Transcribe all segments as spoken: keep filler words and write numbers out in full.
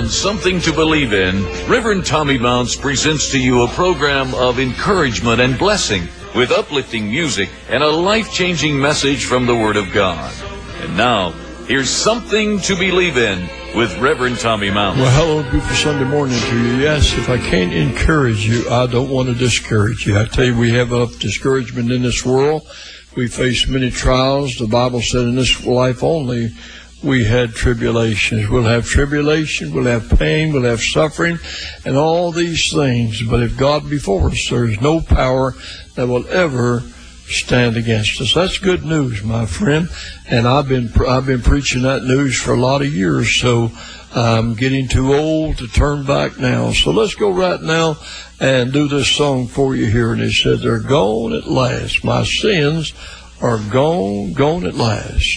on Something to Believe in, Reverend Tommy Mounts presents to you a program of encouragement and blessing with uplifting music and a life-changing message from the Word of God. And now, here's Something to Believe in with Reverend Tommy Mounts. Well, hello, beautiful Sunday morning to you. Yes, if I can't encourage you, I don't want to discourage you. I tell you, we have enough discouragement in this world. We face many trials. The Bible said in this life only we had tribulations. We'll have tribulation, we'll have pain, we'll have suffering, and all these things. But if God be for us, there's no power that will ever stand against us. That's good news, my friend. And I've been I've been preaching that news for a lot of years, so I'm getting too old to turn back now. So let's go right now and do this song for you here. And it said, they're gone at last. My sins are gone, gone at last.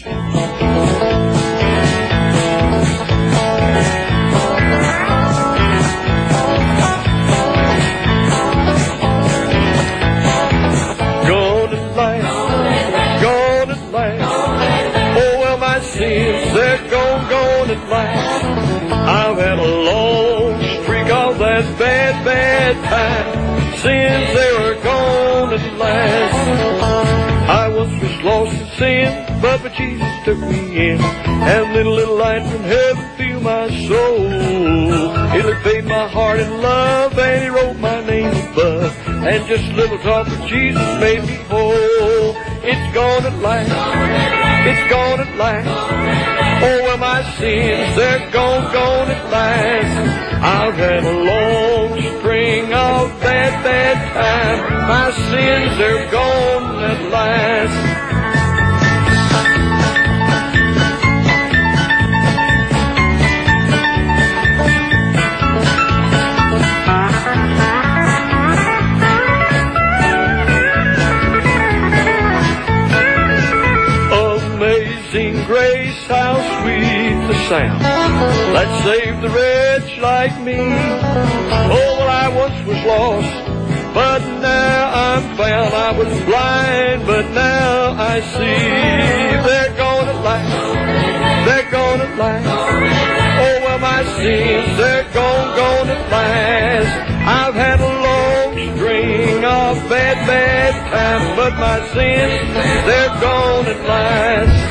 I've had a long streak of that bad, bad time. Sins, they were gone at last. I once was lost in sin, but but Jesus took me in, and little, little light from heaven filled my soul. He laid my heart in love, and he wrote my name above, and just a little talk with Jesus made me whole. It's gone at last. It's gone at last. Oh, well, my sins, they're gone, gone at last. I've had a long string of bad, bad time. My sins, they're gone at last. Grace, how sweet the sound that saved the wretch like me. Oh, well, I once was lost, but now I'm found. I was blind, but now I see. They're gone at last. They're gone at last. Oh, well, my sins, they're gone, gone at last. I've had a long string of bad, bad times, but my sins, they're gone at last.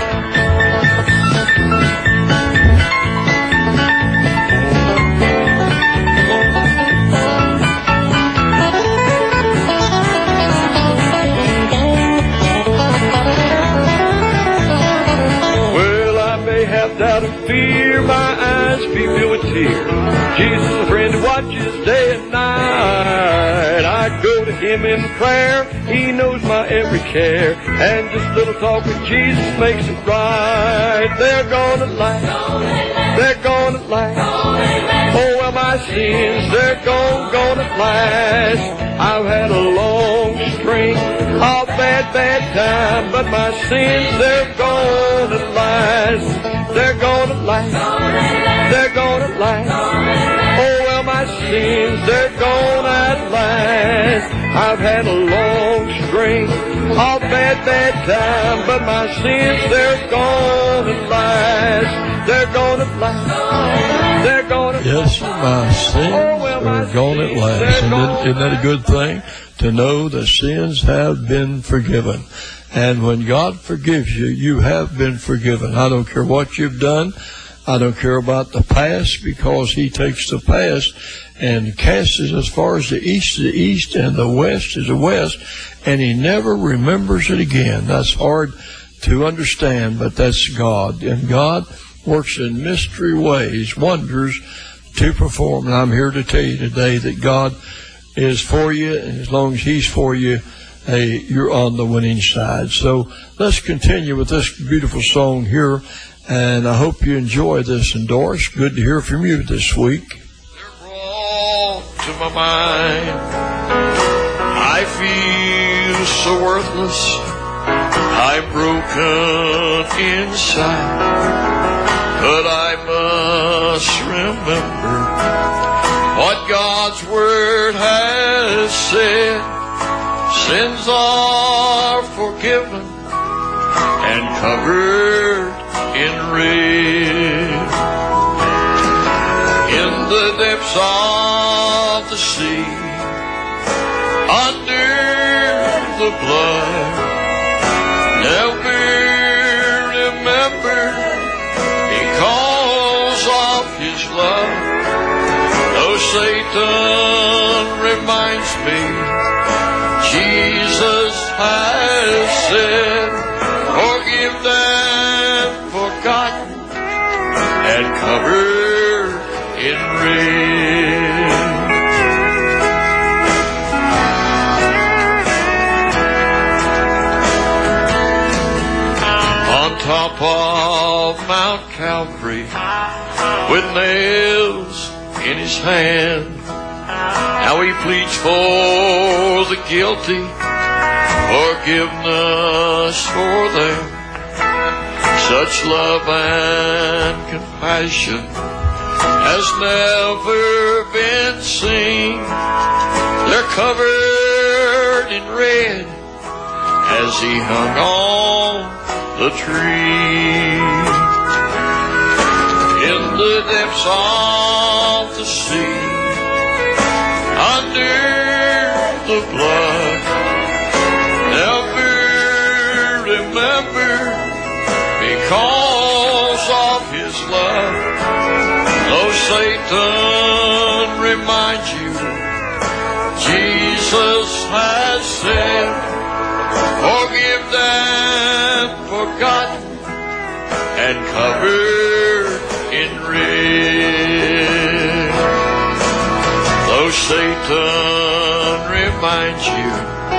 Out of fear, my eyes be filled with tears. Jesus is a friend who watches day and night. I go to him in prayer, he knows my every care, and just a little talk with Jesus makes it right. They're gone at last. They're gone at last. Oh, well, my sins, they're gone, gone at last. I've had a long string of bad, bad time, but my sins, they're gone at last. They're gone at last. They're gone at last. Oh, well, my sins, they're gone at last. I've had a long string of bad, bad time, but my sins, they're gone at last. They're gone at last. They're gone at last. Yes, my sins oh, well, my are gone at last. And isn't, isn't that a good thing? To know that sins have been forgiven. And when God forgives you, you have been forgiven. I don't care what you've done. I don't care about the past, because he takes the past and casts it as far as the east is the east and the west is the west, and he never remembers it again. That's hard to understand, but that's God. And God works in mystery ways, wonders to perform. And I'm here to tell you today that God is for you, and as long as he's for you, hey, you're on the winning side. So let's continue with this beautiful song here, and I hope you enjoy this. And Doris, good to hear from you this week. They're brought to my mind. I feel so worthless. I'm broken inside, but I must remember what God's Word has said. Sins are forgiven and covered in red. In see under the blood. Never remember because of his love. Though Satan reminds me, Jesus has said, forgive them, forgotten, and covered in red. On top of Mount Calvary, with nails in his hand, how he pleads for the guilty, forgiveness for them. Such love and compassion has never been seen. They're covered in red as he hung on the tree. In the depths of the sea, under the blood, never remember because of his love. Though Satan reminds you, Jesus has said, forgive them, forgotten, and covered in red. Though Satan reminds you,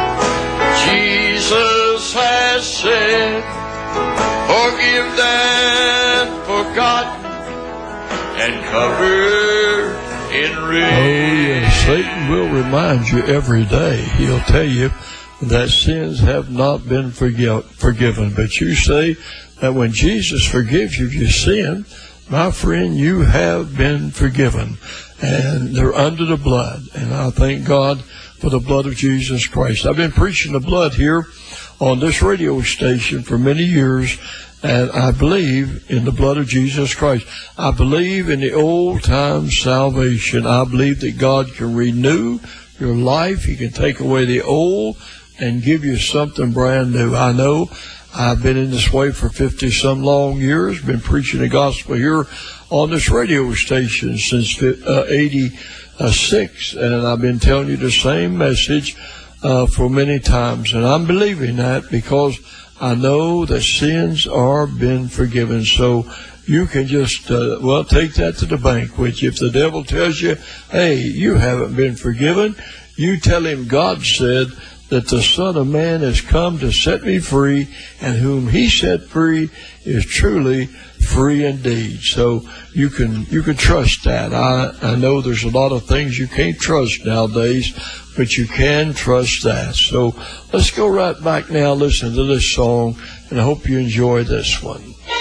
Jesus has said, forgive them, forgotten, and covered in red. Oh, yes, Satan will remind you every day. He'll tell you that sins have not been forgive, forgiven. But you say that when Jesus forgives you of your sin, my friend, you have been forgiven. And they're under the blood. And I thank God for the blood of Jesus Christ. I've been preaching the blood here on this radio station for many years, and I believe in the blood of Jesus Christ. I believe in the old-time salvation. I believe that God can renew your life. He can take away the old and give you something brand new. I know I've been in this way for fifty-some long years, been preaching the gospel here on this radio station since eighty-six, and I've been telling you the same message uh, for many times. And I'm believing that because I know that sins are been forgiven. So you can just, uh, well, take that to the bank with you. If the devil tells you, hey, you haven't been forgiven, you tell him God said that the Son of Man has come to set me free, and whom he set free is truly free indeed. So you can you can trust that. I, I know there's a lot of things you can't trust nowadays, but you can trust that. So let's go right back now, listen to this song, and I hope you enjoy this one.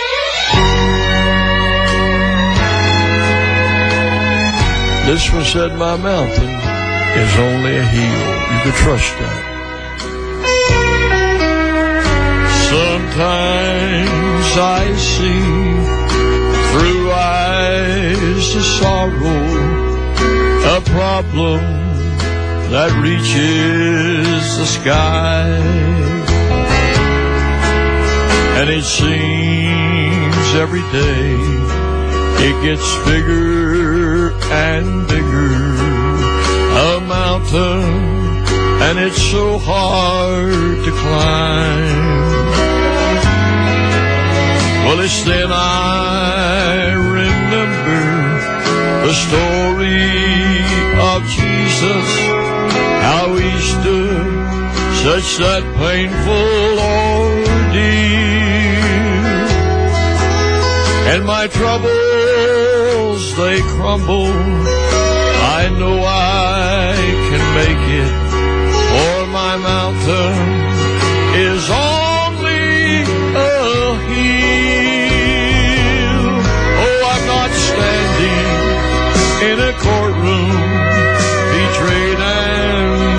This one said, my mountain is only a hill. You can trust that. Sometimes I see through eyes of sorrow a problem that reaches the sky, and it seems every day it gets bigger and bigger, a mountain, and it's so hard to climb. Well, it's then I remember the story of Jesus, how he stood such that painful ordeal, and my troubles, they crumble. I know I can make it, for my mountain is only a hill. Oh, I'm not standing in a courtroom, betrayed and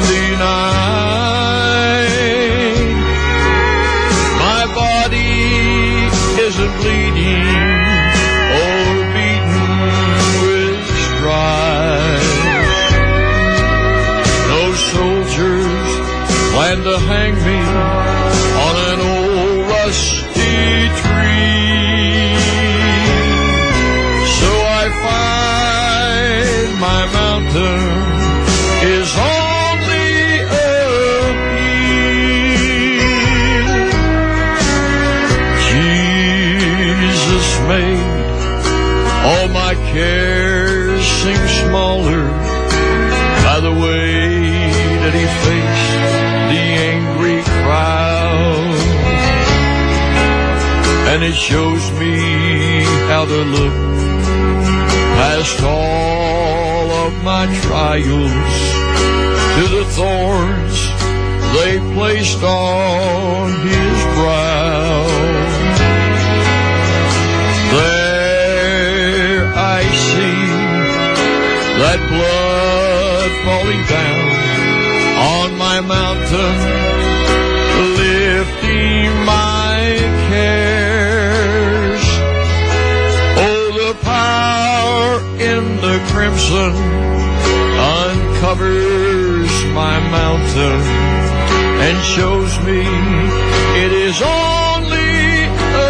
denied. My body isn't bleeding or beaten with stripes. plan to hang me on an old rusty tree. So I find my mountain is only a hill. Jesus made all my cares seem smaller by the way that he faced the angry crowd. And it shows me how to look past all of my trials to the thorns they placed on his brow. There I see that blood falling down on my mountain, lifting my cares. Oh, the power in the crimson uncovers my mountain and shows me it is only a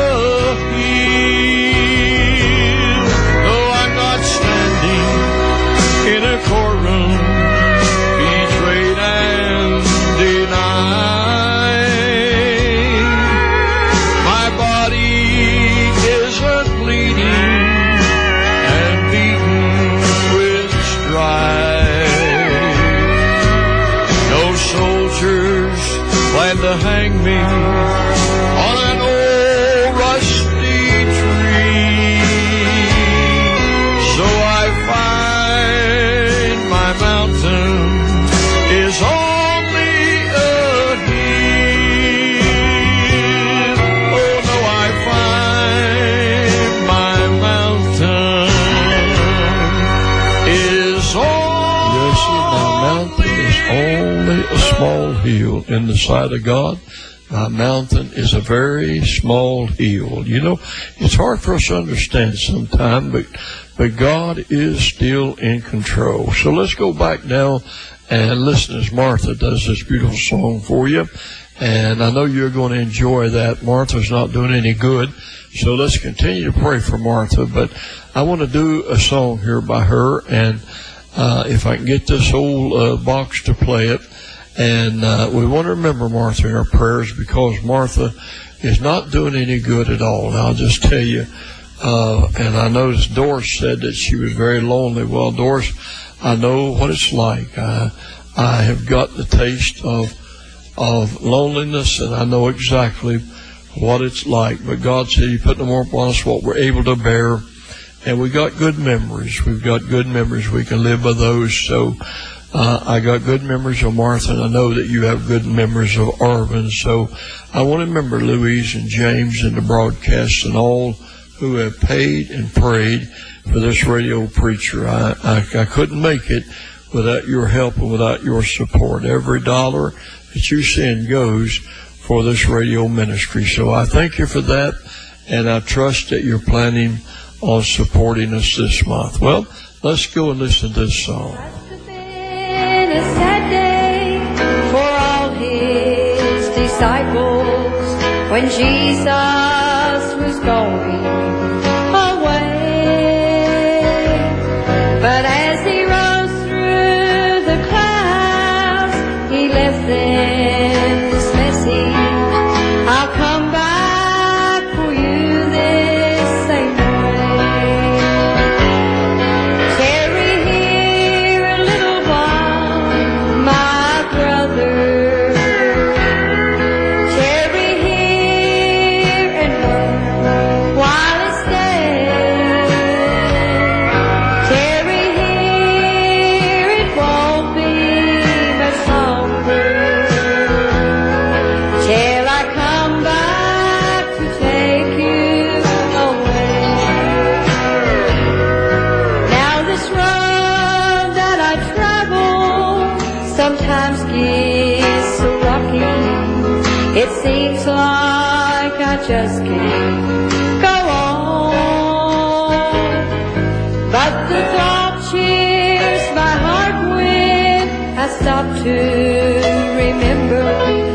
hill. Though I'm not standing in a courtroom, betrayed and denied, my body isn't bleeding and beaten with strife. No soldiers plan to hang me on an old rusty tree. So I find my mountain is only a hill. Oh no, I find my mountain is only. Yes, my mountain is only a small hill in the sight of God. My mountain is a very small hill. You know, it's hard for us to understand sometimes, but but God is still in control. So let's go back now and listen as Martha does this beautiful song for you. And I know you're going to enjoy that. Martha's not doing any good, so let's continue to pray for Martha. But I want to do a song here by her, and uh, if I can get this old uh, box to play it. And uh, we want to remember Martha in our prayers, because Martha is not doing any good at all. And I'll just tell you, uh, and I noticed Doris said that she was very lonely. Well, Doris, I know what it's like. I, I have got the taste of of loneliness, and I know exactly what it's like. But God said He put no more upon us what we're able to bear. And we got good memories. We've got good memories. We can live by those. So Uh, I got good memories of Martha, and I know that you have good memories of Arvin. So I want to remember Louise and James and the broadcast and all who have paid and prayed for this radio preacher. I, I, I couldn't make it without your help and without your support. Every dollar that you send goes for this radio ministry. So I thank you for that, and I trust that you're planning on supporting us this month. Well, let's go and listen to this song. A sad day for all his disciples when Jesus was going away. But as he rose through the clouds, he left them this message: I'll come back for you this same way. Tarry here a little while, my brother. Tarry here and work while it's day. Tarry here, it won't be much longer till I come back to take you away. Now this road that I travel sometimes gets so rocky, it seems like I just can't go on. But the thought cheers my heart when I stop to remember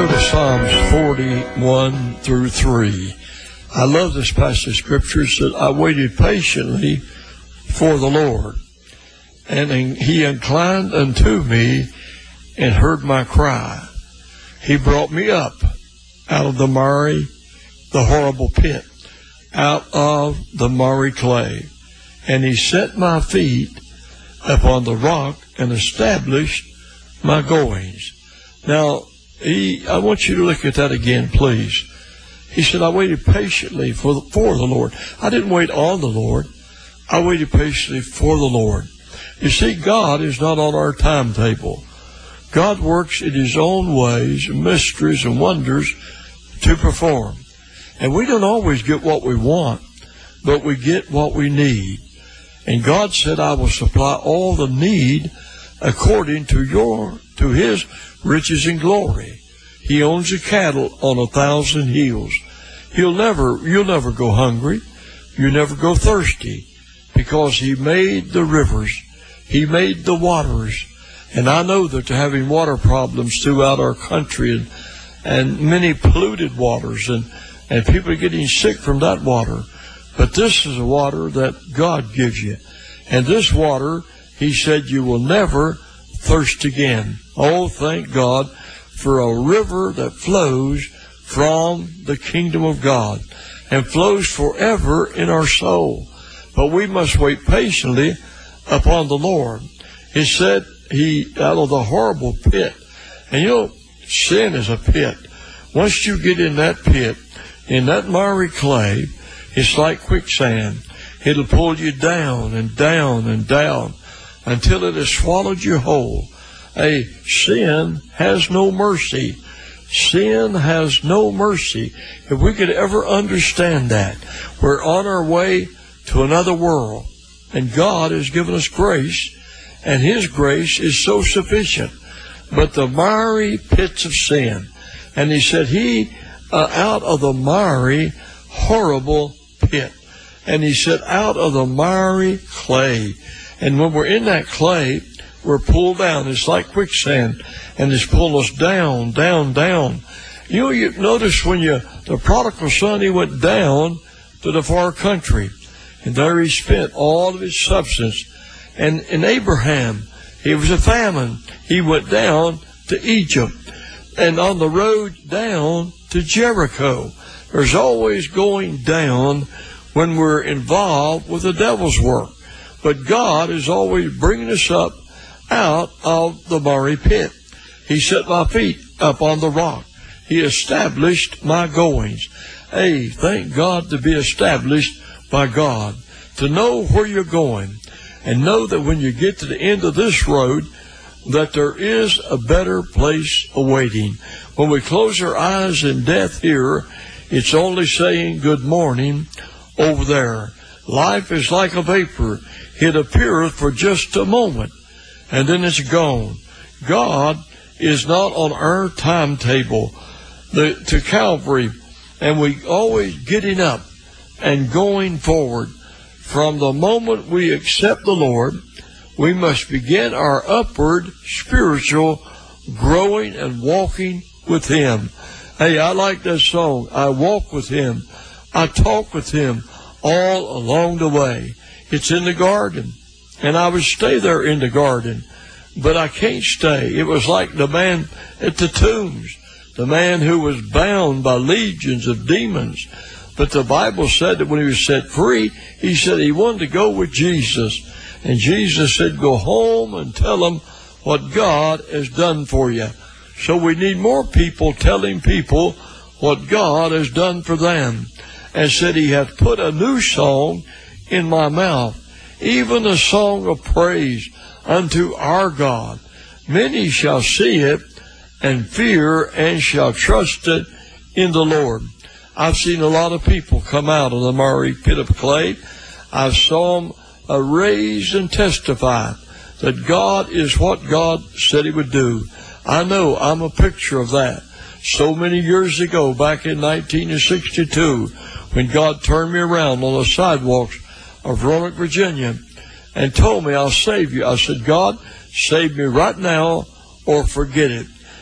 go to Psalms forty-one through three. I love this passage of Scripture. It said, I waited patiently for the Lord, and he inclined unto me and heard my cry. He brought me up out of the miry, the horrible pit, out of the miry clay, and he set my feet upon the rock and established my goings. Now, he, I want you to look at that again, please. He said, I waited patiently for the, for the Lord. I didn't wait on the Lord. I waited patiently for the Lord. You see, God is not on our timetable. God works in his own ways, mysteries, and wonders to perform. And we don't always get what we want, but we get what we need. And God said, I will supply all the need according to your, to his riches and glory. He owns the cattle on a thousand hills. He'll never, you'll never go hungry. You'll never go thirsty, because he made the rivers. He made the waters. And I know that they're having water problems throughout our country, and, and many polluted waters, and, and people are getting sick from that water. But this is a water that God gives you. And this water, he said, you will never thirst again. Oh, thank God for a river that flows from the kingdom of God and flows forever in our soul. But we must wait patiently upon the Lord. He said he, out of the horrible pit, and you know, sin is a pit. Once you get in that pit, in that miry clay, it's like quicksand. It'll pull you down and down and down until it has swallowed you whole. Hey, sin has no mercy. Sin has no mercy. If we could ever understand that, we're on our way to another world, and God has given us grace, and his grace is so sufficient. But the miry pits of sin, and he said he, uh, out of the miry, horrible pit, and he said out of the miry clay. And when we're in that clay, we're pulled down. It's like quicksand, and it's pulling us down, down, down. You know, you notice when you, the prodigal son, he went down to the far country, and there he spent all of his substance. And in Abraham, it was a famine. He went down to Egypt, and on the road down to Jericho. There's always going down when we're involved with the devil's work. But God is always bringing us up out of the miry pit. He set my feet up on the rock. He established my goings. Hey, thank God to be established by God, to know where you're going, and know that when you get to the end of this road, that there is a better place awaiting. When we close our eyes in death here, it's only saying good morning over there. Life is like a vapor. It appeareth for just a moment, and then it's gone. God is not on our timetable the, to Calvary, and we always getting up and going forward. From the moment we accept the Lord, we must begin our upward spiritual growing and walking with him. Hey, I like that song. I walk with him. I talk with him all along the way. It's in the garden, and I would stay there in the garden, but I can't stay. It was like the man at the tombs, the man who was bound by legions of demons. But the Bible said that when he was set free, he said he wanted to go with Jesus. And Jesus said, go home and tell them what God has done for you. So we need more people telling people what God has done for them. And said, he hath put a new song in my mouth, even a song of praise unto our God. Many shall see it and fear and shall trust it in the Lord. I've seen a lot of people come out of the miry pit of clay. I saw them uh, raise and testify that God is what God said he would do. I know I'm a picture of that. So many years ago, back in nineteen sixty-two, when God turned me around on the sidewalks of Roanoke, Virginia, and told me, I'll save you. I said, God, save me right now or forget it.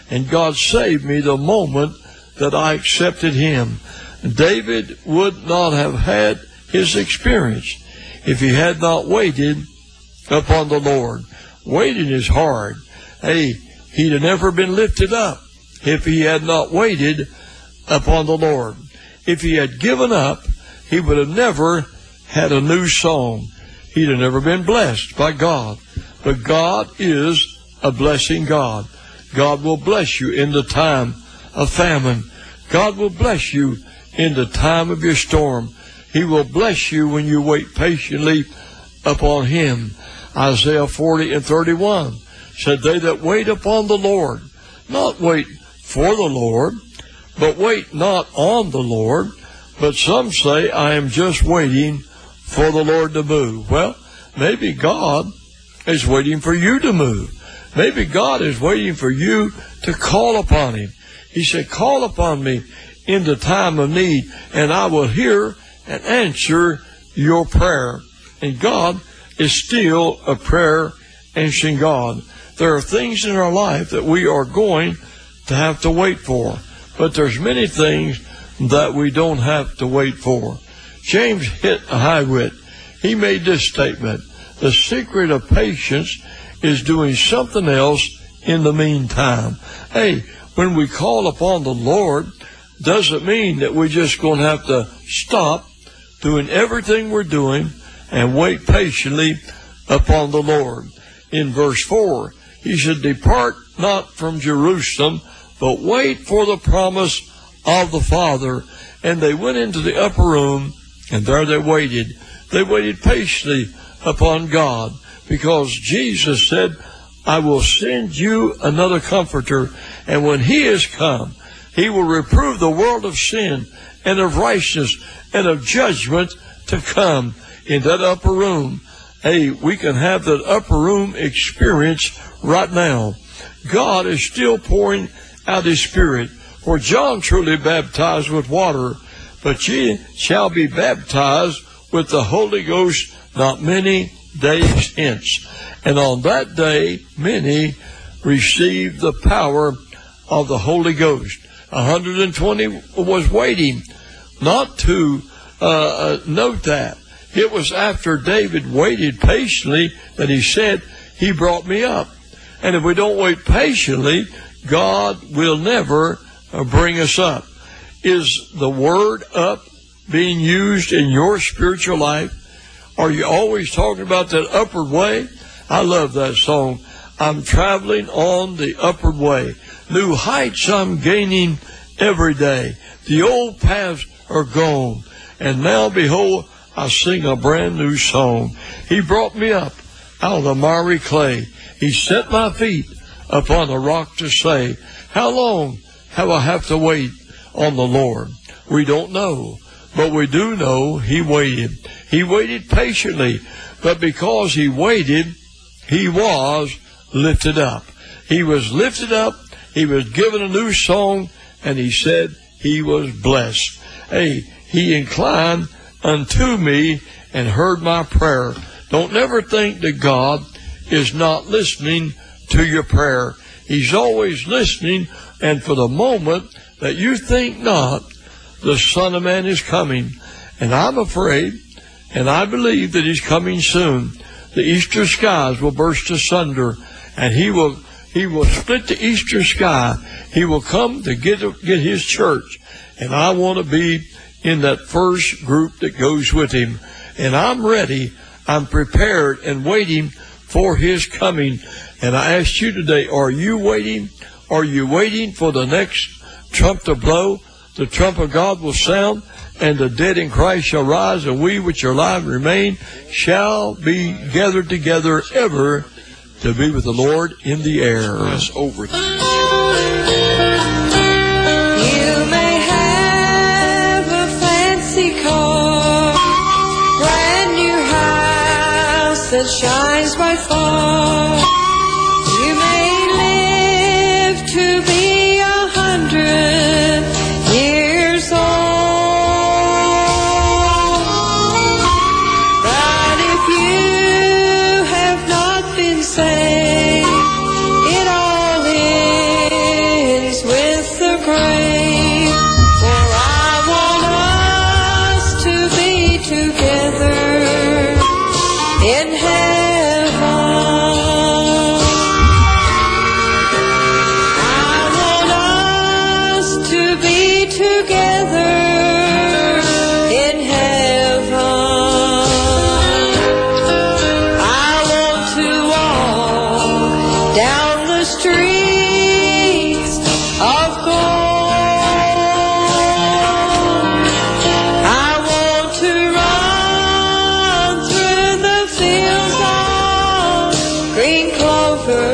and God saved me the moment that I accepted Him. David would not have had his experience if he had not waited upon the Lord. Waiting is hard. Hey, he'd have never been lifted up if he had not waited upon the Lord. If he had given up, he would have never had a new song. He'd have never been blessed by God. But God is a blessing God. God will bless you in the time of famine. God will bless you in the time of your storm. He will bless you when you wait patiently upon Him. Isaiah forty and thirty-one said, they that wait upon the Lord, not wait for the Lord, but wait not on the Lord. But some say, I am just waiting for the Lord to move. Well, maybe God is waiting for you to move. Maybe God is waiting for you to call upon Him. He said, call upon me in the time of need, and I will hear and answer your prayer. And God is still a prayer answering God. There are things in our life that we are going to have to wait for, but there's many things that we don't have to wait for. James hit a high wit. He made this statement: the secret of patience is doing something else in the meantime. Hey, when we call upon the Lord, doesn't mean that we're just going to have to stop doing everything we're doing and wait patiently upon the Lord. In verse four, he said, depart not from Jerusalem, but wait for the promise of the Father. And they went into the upper room, and there they waited. They waited patiently upon God, because Jesus said, I will send you another comforter, and when He is come, He will reprove the world of sin and of righteousness and of judgment to come. In that upper room, hey, we can have that upper room experience right now. God is still pouring out His Spirit. For John truly baptized with water, but ye shall be baptized with the Holy Ghost not many days hence. And on that day, many received the power of the Holy Ghost. one hundred twenty was waiting. Not to uh, note that. It was after David waited patiently that he said, He brought me up. And if we don't wait patiently, God will never uh, bring us up. Is the word up being used in your spiritual life? Are you always talking about that upward way? I love that song. I'm traveling on the upward way. New heights I'm gaining every day. The old paths are gone. And now, behold, I sing a brand new song. He brought me up out of the miry clay. He set my feet upon a rock to say, how long have I have to wait on the Lord? We don't know, but we do know He waited. He waited patiently, but because He waited, He was lifted up. He was lifted up, He was given a new song, and He said He was blessed. Hey, He inclined unto me and heard my prayer. Don't never think that God is not listening to your prayer. He's always listening, and for the moment that you think not, the Son of Man is coming. And I'm afraid, and I believe that He's coming soon. The eastern skies will burst asunder, and He will He will split the eastern sky. He will come to get, get His church. And I want to be in that first group that goes with Him. And I'm ready. I'm prepared and waiting for His coming. And I ask you today, are you waiting? Are you waiting for the next trump to blow? The trump of God will sound, and the dead in Christ shall rise, and we which are alive and remain shall be gathered together ever to be with the Lord in the air. It's over. You may have a fancy car, brand new house that shines by far. You may live to be a hundred years old. But if you have not been saved, it all is pray, for I want us to be together in heaven. I want us to be together in heaven. I want to walk down the streets of gold. I want to run through the fields of green clover.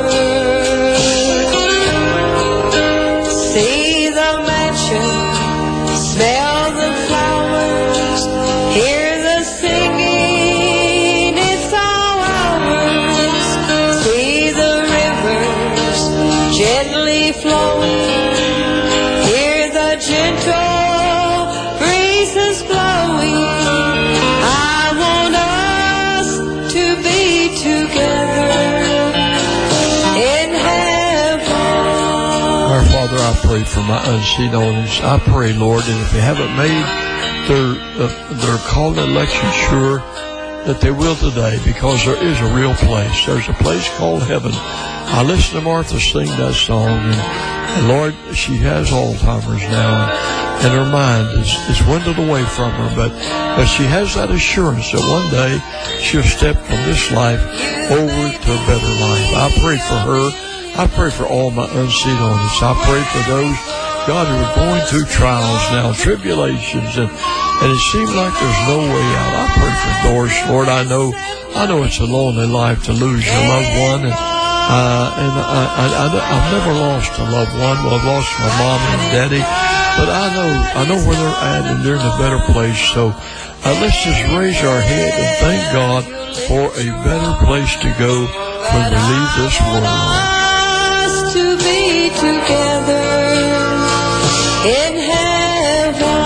See the mansion, smell the flowers, hear the singing, it's all ours. See the rivers gently flowing, hear the gentle breezes blowing. I want us to be together in heaven. Our Father, I pray for my unseen audience. I pray, Lord, that if they haven't made their uh, their call to election sure, that they will today, because there is a real place. There's a place called heaven. I listened to Martha sing that song, and, and Lord, she has Alzheimer's now, and, and her mind is, is dwindled away from her, but, but she has that assurance that one day she'll step from this life over to a better life. I pray for her. I pray for all my unseen audience. I pray for those, God, who are going through trials now, tribulations, and, and it seems like there's no way out. I pray for Doris, Lord. I know, I know it's a lonely life to lose your loved one, and uh, and I, I, I, I've never lost a loved one. Well, I've lost my mom and daddy, but I know, I know where they're at, and they're in a better place. So uh, let's just raise our head and thank God for a better place to go when we leave this world. To be together in heaven.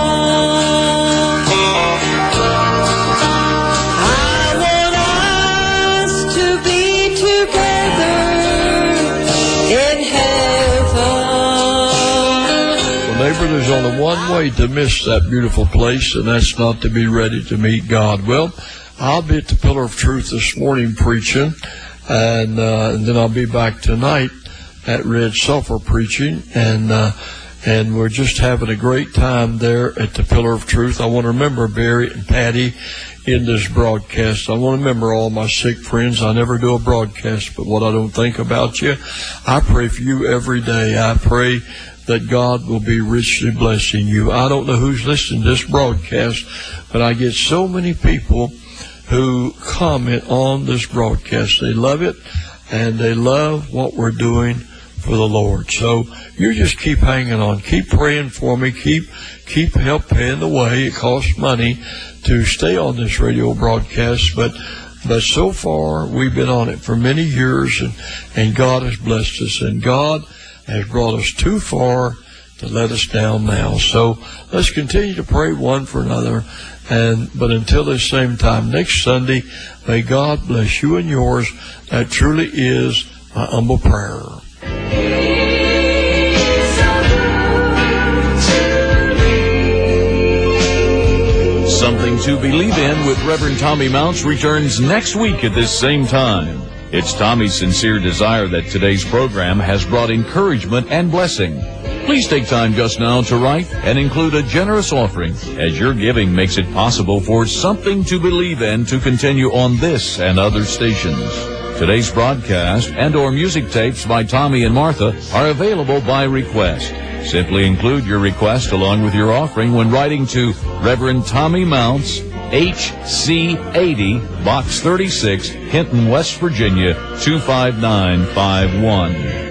I want us to be together in heaven. Well, neighbor, there's only one way to miss that beautiful place, and that's not to be ready to meet God. Well, I'll be at the Pillar of Truth this morning preaching, and, uh, and then I'll be back tonight at Red Sulphur preaching, and uh, and we're just having a great time there at the Pillar of Truth. I want to remember Barry and Patty in this broadcast. I want to remember all my sick friends. I never do a broadcast, but what I don't think about you, I pray for you every day. I pray that God will be richly blessing you. I don't know who's listening to this broadcast, but I get so many people who comment on this broadcast. They love it, and they love what we're doing for the Lord. So you just keep hanging on. Keep praying for me. Keep keep help paying the way. It costs money to stay on this radio broadcast, but but so far we've been on it for many years, and, and God has blessed us, and God has brought us too far to let us down now. So let's continue to pray one for another. And but until this same time next Sunday, may God bless you and yours. That truly is my humble prayer. Something to Believe In with Reverend Tommy Mounts returns next week at this same time. It's Tommy's sincere desire that today's program has brought encouragement and blessing. Please take time just now to write and include a generous offering, as your giving makes it possible for Something to Believe In to continue on this and other stations. Today's broadcast and or music tapes by Tommy and Martha are available by request. Simply include your request along with your offering when writing to Reverend Tommy Mounts, H C eighty, Box thirty-six, Hinton, West Virginia, two five nine five one.